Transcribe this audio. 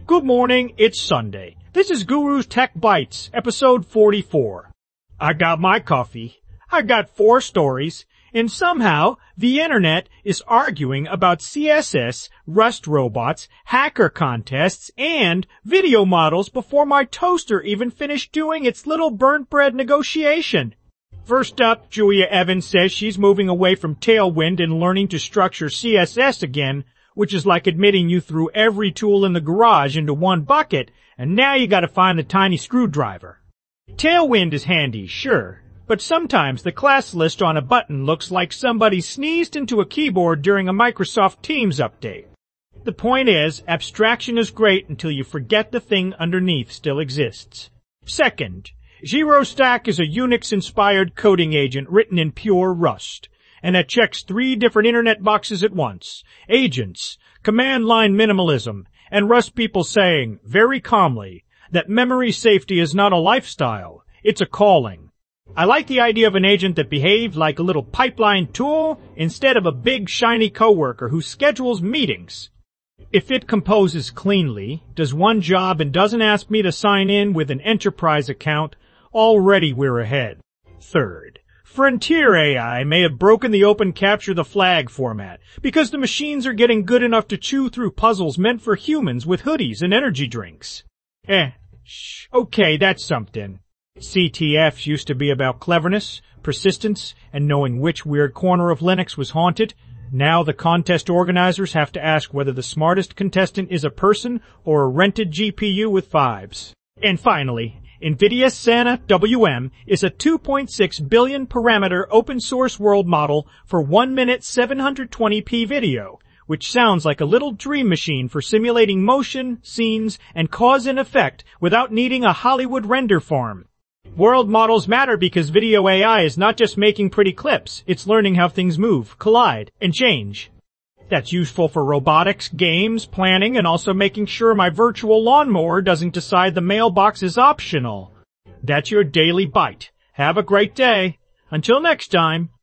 Good morning, it's Sunday. This is Guru's Tech Bites, episode 44. I got my coffee, I got 4 stories, and somehow the internet is arguing about CSS, Rust robots, hacker contests, and video models before my toaster even finished doing its little burnt bread negotiation. First up, Julia Evans says she's moving away from Tailwind and learning to structure CSS again, which is like admitting you threw every tool in the garage into one bucket, and now you gotta find the tiny screwdriver. Tailwind is handy, sure, but sometimes the class list on a button looks like somebody sneezed into a keyboard during a Microsoft Teams update. The point is, abstraction is great until you forget the thing underneath still exists. Second, GeroStack is a Unix-inspired coding agent written in pure Rust, and it checks 3 different internet boxes at once: agents, command line minimalism, and Rust people saying, very calmly, that memory safety is not a lifestyle, it's a calling. I like the idea of an agent that behaves like a little pipeline tool instead of a big shiny coworker who schedules meetings. If it composes cleanly, does one job, and doesn't ask me to sign in with an enterprise account, already we're ahead. Third, Frontier AI may have broken the open capture the flag format because the machines are getting good enough to chew through puzzles meant for humans with hoodies and energy drinks. Okay, that's something. CTFs used to be about cleverness, persistence, and knowing which weird corner of Linux was haunted. Now the contest organizers have to ask whether the smartest contestant is a person or a rented GPU with 5s. And finally, NVIDIA Sana WM is a 2.6 billion parameter open source world model for 1 minute 720p video, which sounds like a little dream machine for simulating motion, scenes, and cause and effect without needing a Hollywood render farm. World models matter because video AI is not just making pretty clips, it's learning how things move, collide, and change. That's useful for robotics, games, planning, and also making sure my virtual lawnmower doesn't decide the mailbox is optional. That's your Daily Bite. Have a great day. Until next time.